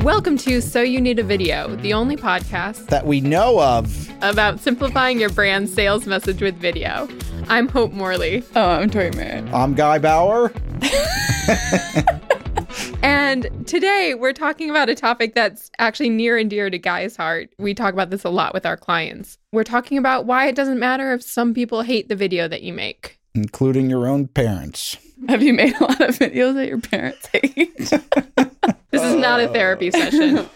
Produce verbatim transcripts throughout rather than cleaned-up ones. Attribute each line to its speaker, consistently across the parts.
Speaker 1: Welcome to So You Need a Video, the only podcast
Speaker 2: that we know of
Speaker 1: about simplifying your brand's sales message with video. I'm Hope Morley.
Speaker 3: Oh, I'm Tori Merritt.
Speaker 2: I'm Guy Bauer.
Speaker 1: And today we're talking about a topic that's actually near and dear to Guy's heart. We talk about this a lot with our clients. We're talking about why it doesn't matter if some people hate the video that you make.
Speaker 2: Including your own parents.
Speaker 3: Have you made a lot of videos that your parents hate?
Speaker 1: This is not a therapy session.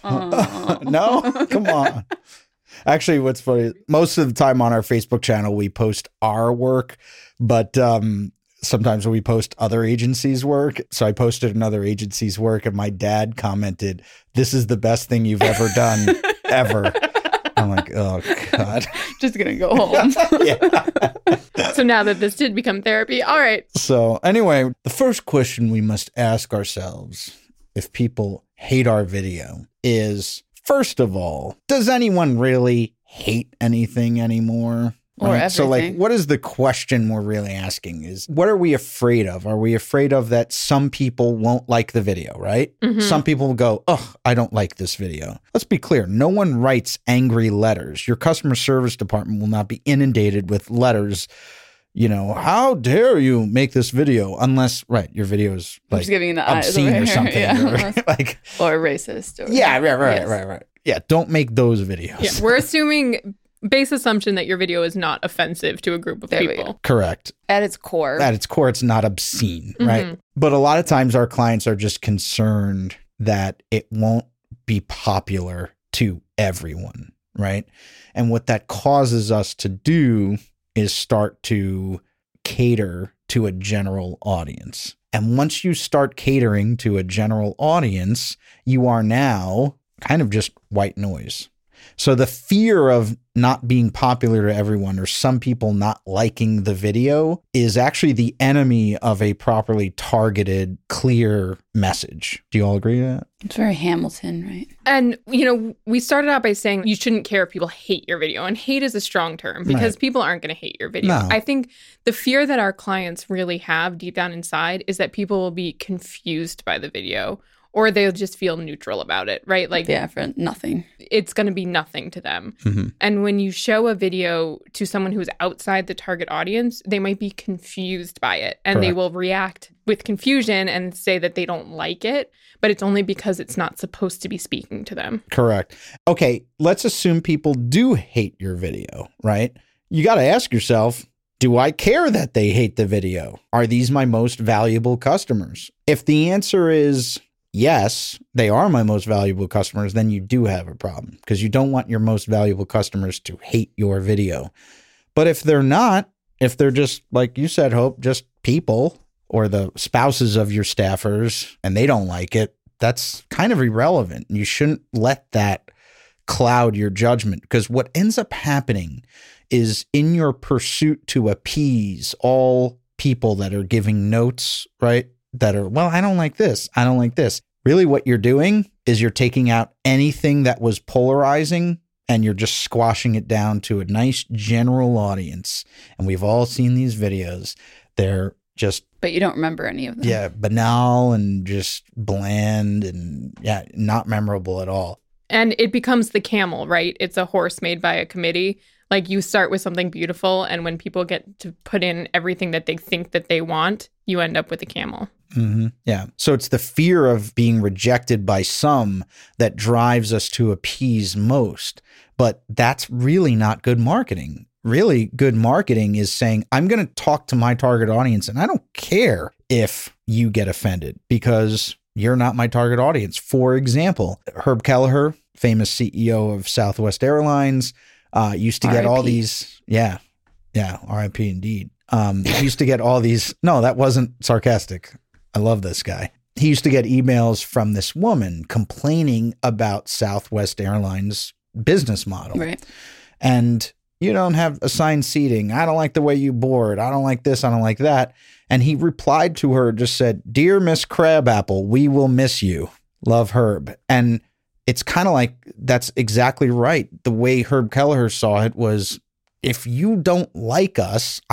Speaker 2: No? Come on. Actually, what's funny, most of the time on our Facebook channel, we post our work, but um, sometimes we post other agencies' work. So I posted another agency's work, and my dad commented, "This is the best thing you've ever done, ever." I'm like, oh, God.
Speaker 3: Just going to go home.
Speaker 2: Yeah.
Speaker 1: So now that this did become therapy, all right.
Speaker 2: So anyway, the first question we must ask ourselves if people hate our video is, first of all, does anyone really hate anything anymore?
Speaker 3: Or
Speaker 2: Right?
Speaker 3: everything.
Speaker 2: So like, what is the question we're really asking is, what are we afraid of? Are we afraid of that some people won't like the video, right?
Speaker 1: Mm-hmm.
Speaker 2: Some people will go, oh, I don't like this video. Let's be clear. No one writes angry letters. Your customer service department will not be inundated with letters. You know, how dare you make this video? Unless, right, your video is
Speaker 3: I'm
Speaker 2: like
Speaker 3: just giving you the eyes
Speaker 2: obscene
Speaker 3: over
Speaker 2: or
Speaker 3: here.
Speaker 2: something.
Speaker 3: Yeah.
Speaker 2: Or, like,
Speaker 3: Or racist. Or,
Speaker 2: yeah, right, right,
Speaker 3: Yes.
Speaker 2: right, right. Yeah, don't make those videos.
Speaker 1: Yeah, we're assuming, base assumption that your video is not offensive to a group of
Speaker 3: There we
Speaker 1: people.
Speaker 2: Correct.
Speaker 3: At its core.
Speaker 2: At its core, it's not obscene, right?
Speaker 1: Mhm.
Speaker 2: But a lot of times our clients are just concerned that it won't be popular to everyone, right? And what that causes us to do is start to cater to a general audience. And once you start catering to a general audience, you are now kind of just white noise. So the fear of not being popular to everyone or some people not liking the video is actually the enemy of a properly targeted, clear message. Do you all agree with that?
Speaker 3: It's very Hamilton, right?
Speaker 1: And, you know, we started out by saying you shouldn't care if people hate your video. And hate is a strong term because
Speaker 2: Right.
Speaker 1: people aren't going to hate your video.
Speaker 2: No.
Speaker 1: I think the fear that our clients really have deep down inside is that people will be confused by the video or they'll just feel neutral about it, right? Like
Speaker 3: Yeah, for nothing.
Speaker 1: it's going to be nothing to them.
Speaker 2: Mm-hmm.
Speaker 1: And when you show a video to someone who's outside the target audience, they might be confused by it and they
Speaker 2: Correct.
Speaker 1: will react with confusion and say that they don't like it, but it's only because it's not supposed to be speaking to them.
Speaker 2: Correct. Okay, let's assume people do hate your video, right? You got to ask yourself, do I care that they hate the video? Are these my most valuable customers? If the answer is yes, they are my most valuable customers, then you do have a problem because you don't want your most valuable customers to hate your video. But if they're not, if they're just, like you said, Hope, just people or the spouses of your staffers and they don't like it, that's kind of irrelevant. You shouldn't let that cloud your judgment because what ends up happening is in your pursuit to appease all people that are giving notes, right? That are, well, I don't like this. I don't like this. Really what you're doing is you're taking out anything that was polarizing and you're just squashing it down to a nice general audience. And we've all seen these videos. They're just,
Speaker 3: But you don't remember any of them.
Speaker 2: yeah, banal and just bland and yeah, not memorable at all.
Speaker 1: And it becomes the camel, right? It's a horse made by a committee. Like you start with something beautiful, and when people get to put in everything that they think that they want, you end up with a camel.
Speaker 2: Mm-hmm. Yeah. So it's the fear of being rejected by some that drives us to appease most. But that's really not good marketing. Really good marketing is saying, I'm going to talk to my target audience and I don't care if you get offended because you're not my target audience. For example, Herb Kelleher, famous C E O of Southwest Airlines, uh, used to get
Speaker 3: R I P
Speaker 2: all these. Yeah. Yeah. R I P indeed. Um, he used to get all these. No, that wasn't sarcastic. I love this guy. He used to get emails from this woman complaining about Southwest Airlines business model.
Speaker 3: Right.
Speaker 2: And you don't have assigned seating. I don't like the way you board. I don't like this. I don't like that. And he replied to her, just said, "Dear Miss Crabapple, we will miss you. Love, Herb." And it's kind of like, that's exactly right. The way Herb Kelleher saw it was, if you don't like us, I don't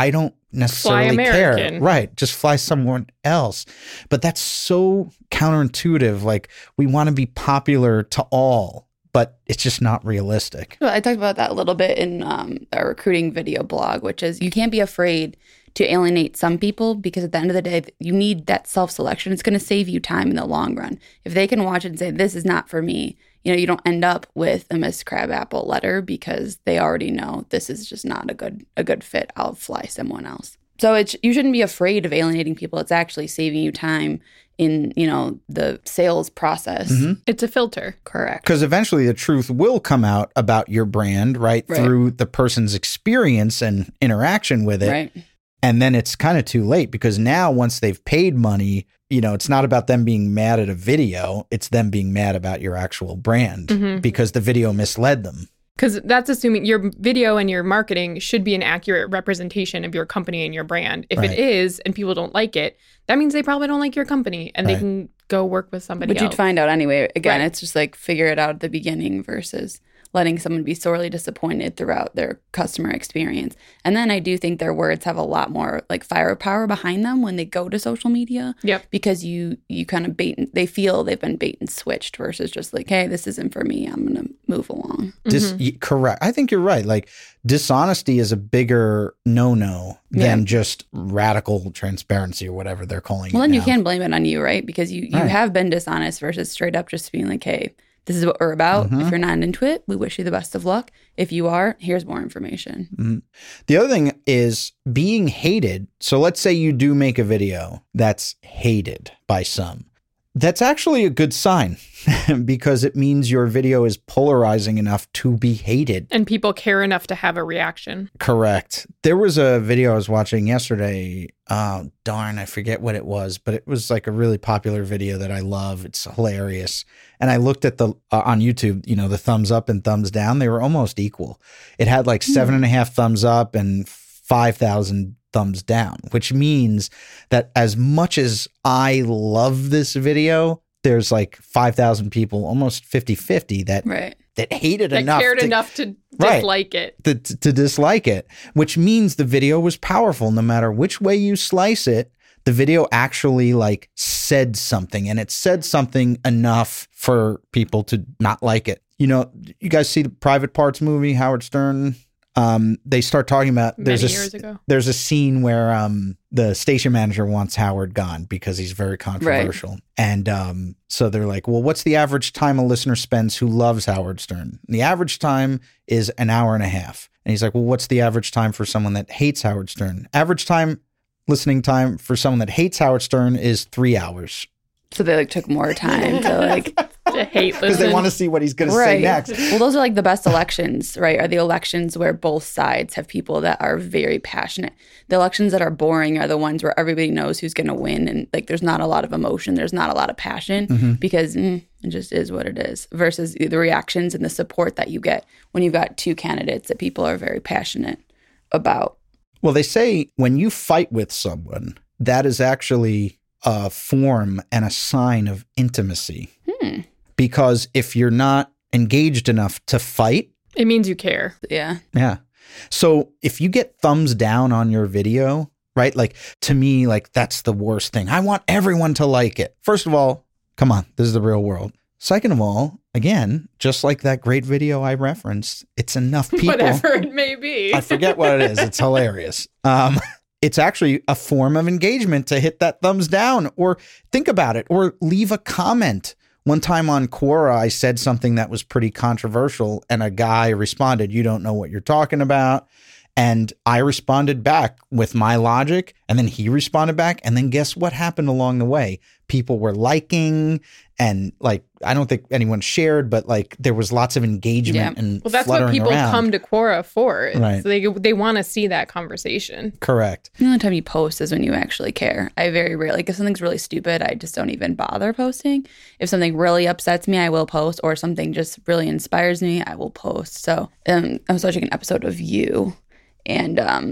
Speaker 2: necessarily
Speaker 1: Fly
Speaker 2: care.
Speaker 1: American.
Speaker 2: Right. Just fly somewhere else. But that's so counterintuitive. Like, we want to be popular to all, but it's just not realistic.
Speaker 3: Well, I talked about that a little bit in um, our recruiting video blog, which is you can't be afraid to alienate some people, because at the end of the day, you need that self-selection. It's going to save you time in the long run. If they can watch it and say, this is not for me, you know, you don't end up with a Miss Crabapple letter because they already know this is just not a good a good fit. I'll fly someone else. So it's, you shouldn't be afraid of alienating people. It's actually saving you time in, you know, the sales process.
Speaker 2: Mm-hmm.
Speaker 1: It's a filter.
Speaker 3: Correct.
Speaker 2: Because eventually the truth will come out about your brand, right?
Speaker 3: Right.
Speaker 2: Through the person's experience and interaction with it.
Speaker 3: Right.
Speaker 2: And then it's kind of too late, because now once they've paid money, you know, it's not about them being mad at a video. It's them being mad about your actual brand
Speaker 1: Mhm.
Speaker 2: because the video misled them.
Speaker 1: Because that's assuming your video and your marketing should be an accurate representation of your company and your brand. If
Speaker 2: Right.
Speaker 1: it is and people don't like it, that means they probably don't like your company and
Speaker 2: Right.
Speaker 1: they can go work with somebody
Speaker 3: But
Speaker 1: else.
Speaker 3: you'd find out anyway. Again,
Speaker 1: Right.
Speaker 3: it's just like figure it out at the beginning versus letting someone be sorely disappointed throughout their customer experience. And then I do think their words have a lot more like firepower behind them when they go to social media.
Speaker 1: Yep.
Speaker 3: Because you you kind of bait and, they feel they've been bait and switched versus just like, hey, this isn't for me. I'm gonna move along.
Speaker 2: Dis-
Speaker 1: Mhm.
Speaker 2: y- correct. I think you're right. Like, dishonesty is a bigger no-no than
Speaker 3: Yeah.
Speaker 2: just radical transparency or whatever they're calling
Speaker 3: Well,
Speaker 2: it
Speaker 3: then you
Speaker 2: now.
Speaker 3: can blame it on you, right? Because you, you
Speaker 2: Right.
Speaker 3: have been dishonest versus straight up just being like, hey, this is what we're about.
Speaker 2: Mhm.
Speaker 3: If you're not into it, we wish you the best of luck. If you are, here's more information.
Speaker 2: Mhm. The other thing is being hated. So let's say you do make a video that's hated by some. That's actually a good sign because it means your video is polarizing enough to be hated.
Speaker 1: And people care enough to have a reaction.
Speaker 2: Correct. There was a video I was watching yesterday. Oh, darn, I forget what it was, but it was like a really popular video that I love. It's hilarious. And I looked at the, uh, on YouTube, you know, the thumbs up and thumbs down. They were almost equal. It had like seven and a half thumbs up and five thousand thumbs down, which means that as much as I love this video, there's like five thousand people, almost fifty-fifty that,
Speaker 3: Right.
Speaker 2: that hated
Speaker 1: That
Speaker 2: enough.
Speaker 1: cared
Speaker 2: to,
Speaker 1: enough to
Speaker 2: Right.
Speaker 1: dislike it.
Speaker 2: to, to dislike it, which means the video was powerful. No matter which way you slice it, the video actually like said something, and it said something enough for people to not like it. You know, you guys see the Private Parts movie, Howard Stern? Um, they start talking about there's
Speaker 1: Many
Speaker 2: a
Speaker 1: years ago.
Speaker 2: there's a scene where um the station manager wants Howard gone because he's very controversial. And um so they're like, well, what's the average time a listener spends who loves Howard Stern? And the average time is an hour and a half. And he's like, well, what's the average time for someone that hates Howard Stern? Average time listening time for someone that hates Howard Stern is three hours.
Speaker 3: So they like took more time to like
Speaker 1: To hate
Speaker 2: Because they
Speaker 1: listen.
Speaker 2: want to see what he's going to say
Speaker 3: right.
Speaker 2: next.
Speaker 3: Well, those are like the best elections, right? Are the elections where both sides have people that are very passionate. The elections that are boring are the ones where everybody knows who's going to win, and like there's not a lot of emotion, there's not a lot of passion
Speaker 2: Mm-hmm.
Speaker 3: because mm, it just is what it is. Versus the reactions and the support that you get when you've got two candidates that people are very passionate about.
Speaker 2: Well, they say when you fight with someone, that is actually a form and a sign of intimacy.
Speaker 3: Hmm.
Speaker 2: Because if you're not engaged enough to fight,
Speaker 1: It means you care.
Speaker 3: Yeah.
Speaker 2: yeah. So if you get thumbs down on your video, right? Like to me, like that's the worst thing. I want everyone to like it. First of all, come on, this is the real world. Second of all, again, just like that great video I referenced, it's enough people.
Speaker 1: Whatever it may be.
Speaker 2: I forget what it is. It's hilarious. Um, it's actually a form of engagement to hit that thumbs down or think about it or leave a comment. One time on Quora, I said something that was pretty controversial and a guy responded, "You don't know what you're talking about." And I responded back with my logic, and then he responded back. And then guess what happened along the way? People were liking, and like, I don't think anyone shared, but like there was lots of engagement
Speaker 3: Yeah.
Speaker 2: and
Speaker 1: Well, that's what
Speaker 2: fluttering
Speaker 1: people
Speaker 2: around.
Speaker 1: come to Quora for.
Speaker 2: Right.
Speaker 1: So they they want to see that conversation.
Speaker 2: Correct.
Speaker 3: The only time you post is when you actually care. I very rarely, like if something's really stupid, I just don't even bother posting. If something really upsets me, I will post, or something just really inspires me, I will post. So um, I was watching an episode of You, and um,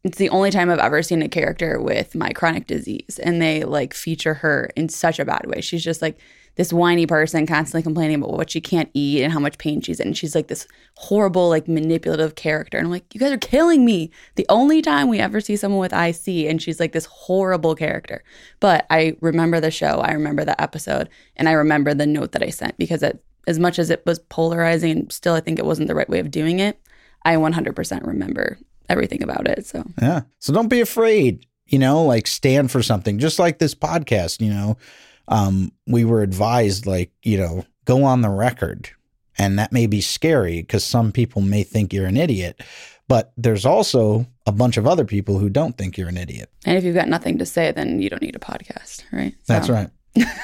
Speaker 3: it's the only time I've ever seen a character with my chronic disease, and they like feature her in such a bad way. She's just like this whiny person constantly complaining about what she can't eat and how much pain she's in. And she's like this horrible, like manipulative character. And I'm like, you guys are killing me. The only time we ever see someone with I C, and she's like this horrible character. But I remember the show. I remember the episode. And I remember the note that I sent, because it, as much as it was polarizing, and still I think it wasn't the right way of doing it, I one hundred percent remember everything about it. So
Speaker 2: yeah. So don't be afraid, you know, like stand for something, just like this podcast, you know. Um, we were advised, like, you know, go on the record, and that may be scary because some people may think you're an idiot, but there's also a bunch of other people who don't think you're an idiot.
Speaker 3: And if you've got nothing to say, then you don't need a podcast, right? So.
Speaker 2: That's right.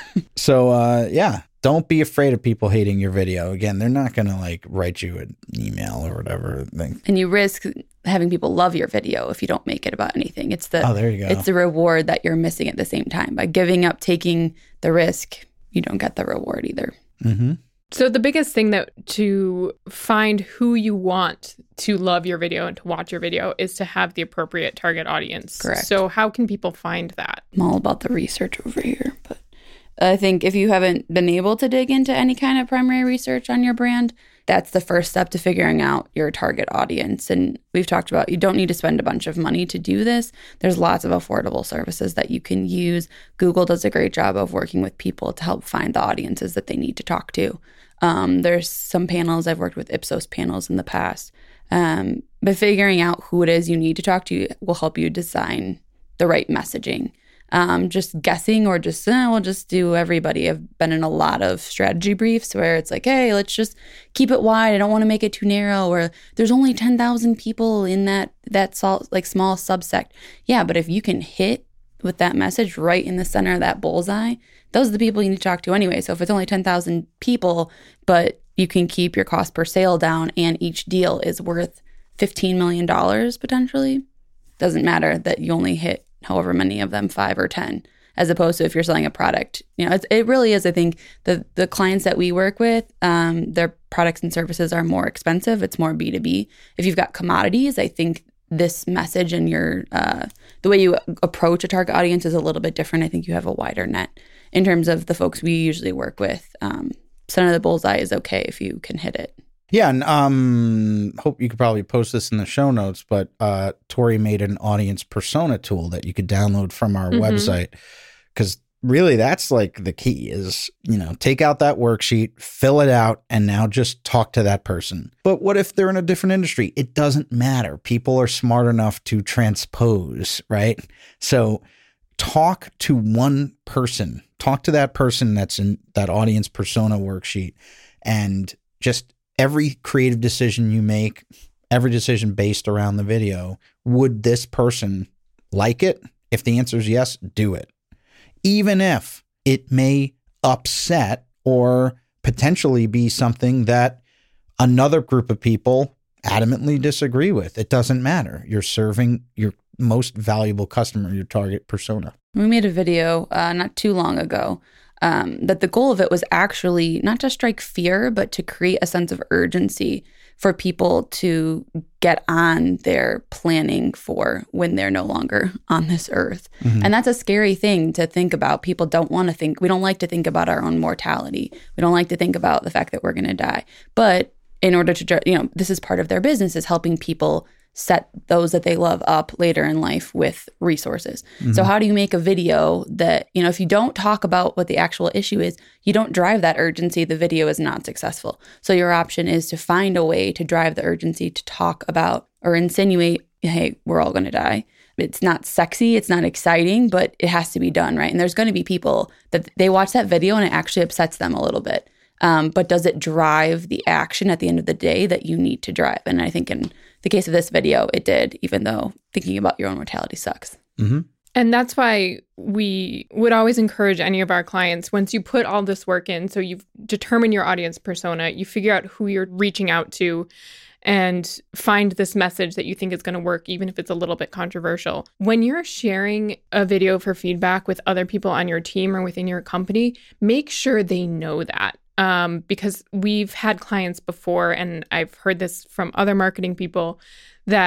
Speaker 2: So, uh, yeah, don't be afraid of people hating your video. Again, they're not going to like write you an email or whatever.
Speaker 3: And you risk having people love your video if you don't make it about anything. It's the
Speaker 2: oh, there you go.
Speaker 3: It's the reward that you're missing at the same time. By giving up, taking the risk, you don't get the reward either.
Speaker 2: Mm-hmm.
Speaker 1: So the biggest thing that to find who you want to love your video and to watch your video is to have the appropriate target audience.
Speaker 3: Correct.
Speaker 1: So how can people find that?
Speaker 3: I'm all about the research over here, but I think if you haven't been able to dig into any kind of primary research on your brand, that's the first step to figuring out your target audience. And we've talked about, you don't need to spend a bunch of money to do this. There's lots of affordable services that you can use. Google does a great job of working with people to help find the audiences that they need to talk to. Um, there's some panels, I've worked with Ipsos panels in the past. Um, but figuring out who it is you need to talk to will help you design the right messaging. Um, just guessing or just, eh, we'll just do everybody. I've been in a lot of strategy briefs where it's like, hey, let's just keep it wide. I don't want to make it too narrow. Or there's only ten thousand people in that, that salt, like small subsect. Yeah, but if you can hit with that message right in the center of that bullseye, those are the people you need to talk to anyway. So if it's only ten thousand people, but you can keep your cost per sale down and each deal is worth fifteen million dollars potentially, doesn't matter that you only hit however many of them, five or ten, as opposed to if you're selling a product. You know, it's, it really is, I think, the the clients that we work with, um, their products and services are more expensive. It's more B two B. If you've got commodities, I think this message and your uh, the way you approach a target audience is a little bit different. I think you have a wider net in terms of the folks we usually work with. Um, center of the bullseye is okay if you can hit it.
Speaker 2: Yeah, and um, hope you could probably post this in the show notes, but uh, Tori made an audience persona tool that you could download from our mm-hmm. website, because really that's like the key is, you know, take out that worksheet, fill it out, and now just talk to that person. But what if they're in a different industry? It doesn't matter. People are smart enough to transpose, right? So talk to one person, talk to that person that's in that audience persona worksheet, and just every creative decision you make, every decision based around the video, would this person like it? If the answer is yes, do it. Even if it may upset or potentially be something that another group of people adamantly disagree with. It doesn't matter. You're serving your most valuable customer, your target persona.
Speaker 3: We made a video uh, not too long ago Um, that the goal of it was actually not to strike fear, but to create a sense of urgency for people to get on their planning for when they're no longer on this earth. Mm-hmm. And that's a scary thing to think about. People don't want to think, we don't like to think about our own mortality. We don't like to think about the fact that we're going to die. But in order to, you know, this is part of their business, is helping people set those that they love up later in life with resources. Mm-hmm. So how do you make a video that, you know, if you don't talk about what the actual issue is, you don't drive that urgency, the video is not successful. So your option is to find a way to drive the urgency to talk about or insinuate, hey, we're all going to die. It's not sexy, it's not exciting, but it has to be done, right? And there's going to be people that they watch that video and it actually upsets them a little bit. Um, but does it drive the action at the end of the day that you need to drive? And I think in the case of this video, it did, even though thinking about your own mortality sucks.
Speaker 2: Mm-hmm.
Speaker 1: And that's why we would always encourage any of our clients, once you put all this work in, so you've determined your audience persona, you figure out who you're reaching out to, and find this message that you think is going to work, even if it's a little bit controversial. When you're sharing a video for feedback with other people on your team or within your company, make sure they know that. Um, because we've had clients before, and I've heard this from other marketing people, that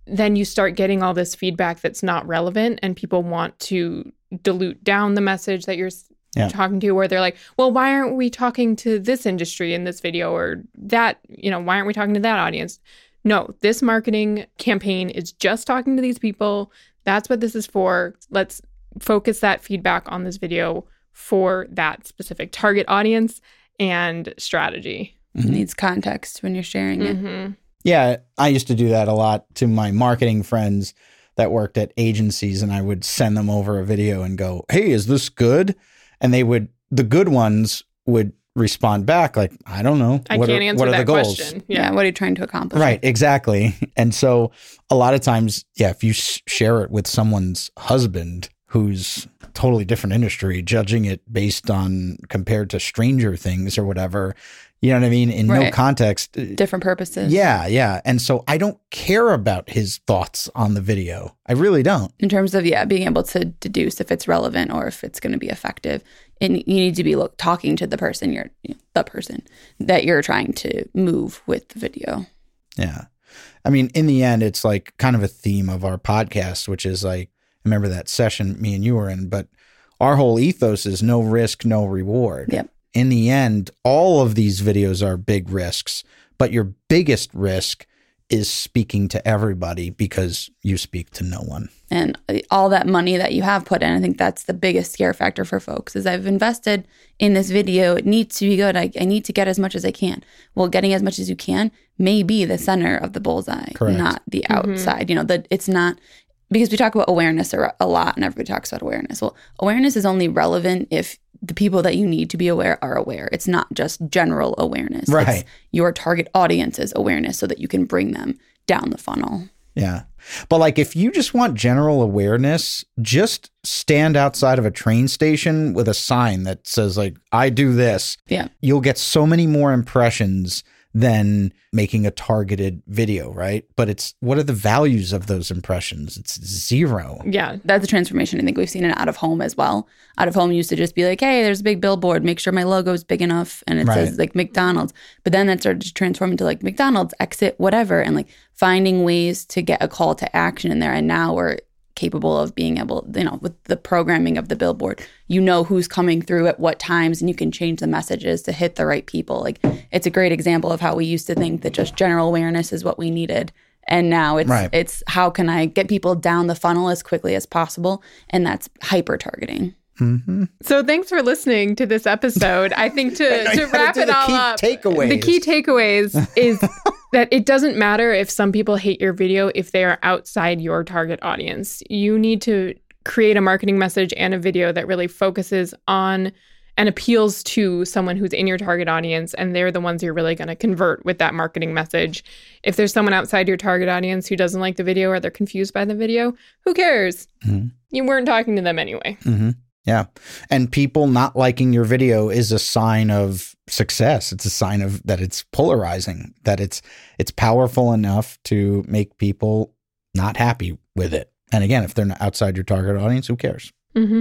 Speaker 1: then you start getting all this feedback that's not relevant, and people want to dilute down the message that you're yeah. talking to, where they're like, well, why aren't we talking to this industry in this video, or that, you know, why aren't we talking to that audience? No, this marketing campaign is just talking to these people. That's what this is for. Let's focus that feedback on this video for that specific target audience and strategy.
Speaker 3: Mm-hmm. It needs context when you're sharing it.
Speaker 1: Mm-hmm.
Speaker 2: Yeah, I used to do that a lot to my marketing friends that worked at agencies, and I would send them over a video and go, hey, is this good? And they would, the good ones would respond back like, I don't know.
Speaker 1: I
Speaker 2: what
Speaker 1: can't
Speaker 2: are,
Speaker 1: answer
Speaker 2: what are
Speaker 1: that
Speaker 2: the goals?
Speaker 1: question.
Speaker 3: Yeah.
Speaker 1: Yeah.
Speaker 3: What are you trying to accomplish?
Speaker 2: Right, exactly. And so a lot of times, yeah, if you sh- share it with someone's husband who's totally different industry, judging it based on compared to Stranger Things or whatever, you know what I mean? In
Speaker 3: Right.
Speaker 2: no context.
Speaker 3: Different purposes.
Speaker 2: Yeah, yeah. And so I don't care about his thoughts on the video. I really don't.
Speaker 3: In terms of, yeah, being able to deduce if it's relevant or if it's going to be effective. And you need to be look, talking to the person you're, the person that you're trying to move with the video.
Speaker 2: Yeah. I mean, in the end, it's like kind of a theme of our podcast, which is like, I remember that session me and you were in, but our whole ethos is no risk, no reward.
Speaker 3: Yep.
Speaker 2: In the end, all of these videos are big risks, but your biggest risk is speaking to everybody because you speak to no one.
Speaker 3: And all that money that you have put in, I think that's the biggest scare factor for folks is I've invested in this video. It needs to be good. I, I need to get as much as I can. Well, getting as much as you can may be the center of the bullseye,
Speaker 2: Correct.
Speaker 3: Not the outside. Mm-hmm. You know, that it's not, because we talk about awareness a, a lot and everybody talks about awareness. Well, awareness is only relevant if the people that you need to be aware are aware. It's not just general awareness.
Speaker 2: Right.
Speaker 3: It's your target audience's awareness so that you can bring them down the funnel.
Speaker 2: Yeah. But like if you just want general awareness, just stand outside of a train station with a sign that says like, I do this.
Speaker 3: Yeah.
Speaker 2: You'll get so many more impressions than making a targeted video, right? But it's, what are the values of those impressions? It's zero.
Speaker 1: Yeah.
Speaker 3: That's a transformation I think we've seen in out of home as well. Out of home used to just be like, hey, there's a big billboard, make sure my logo is big enough and it
Speaker 2: Right.
Speaker 3: says like McDonald's. But then that started to transform into like McDonald's, exit, whatever, and like finding ways to get a call to action in there. And now we're capable of being able, you know, with the programming of the billboard, you know who's coming through at what times and you can change the messages to hit the right people. Like it's a great example of how we used to think that just general awareness is what we needed. And now it's
Speaker 2: Right.
Speaker 3: it's how can I get people down the funnel as quickly as possible? And that's hyper targeting.
Speaker 2: Mm-hmm.
Speaker 1: So thanks for listening to this episode. I think to,
Speaker 2: Wait, no,
Speaker 1: to
Speaker 2: you gotta
Speaker 1: wrap
Speaker 2: do
Speaker 1: it
Speaker 2: the
Speaker 1: all
Speaker 2: key
Speaker 1: up,
Speaker 2: takeaways.
Speaker 1: the key takeaways is that it doesn't matter if some people hate your video if they are outside your target audience. You need to create a marketing message and a video that really focuses on and appeals to someone who's in your target audience, and they're the ones you're really going to convert with that marketing message. If there's someone outside your target audience who doesn't like the video or they're confused by the video, who cares?
Speaker 2: Mm-hmm.
Speaker 1: You weren't talking to them anyway.
Speaker 2: Mm-hmm. Yeah. And people not liking your video is a sign of success. It's a sign of that it's polarizing, that it's it's powerful enough to make people not happy with it. And again, if they're not outside your target audience, who cares?
Speaker 1: Mm-hmm.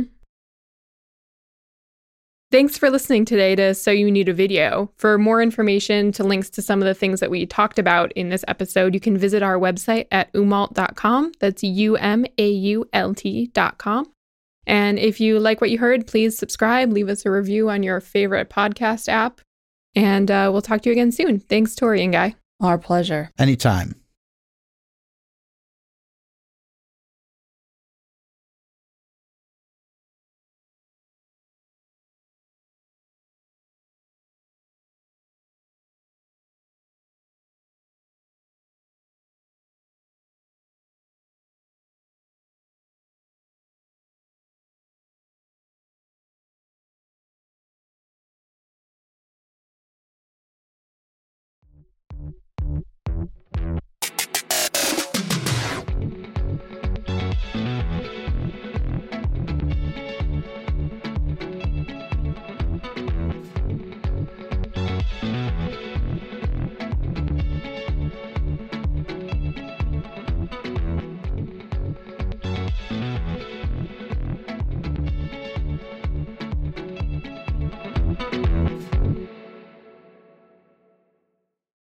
Speaker 1: Thanks for listening today to So You Need a Video. For more information, to links to some of the things that we talked about in this episode, you can visit our website at umalt dot com. That's U M A U L T dot com. And if you like what you heard, please subscribe, leave us a review on your favorite podcast app, and uh, we'll talk to you again soon. Thanks, Tori and Guy.
Speaker 3: Our pleasure.
Speaker 2: Anytime.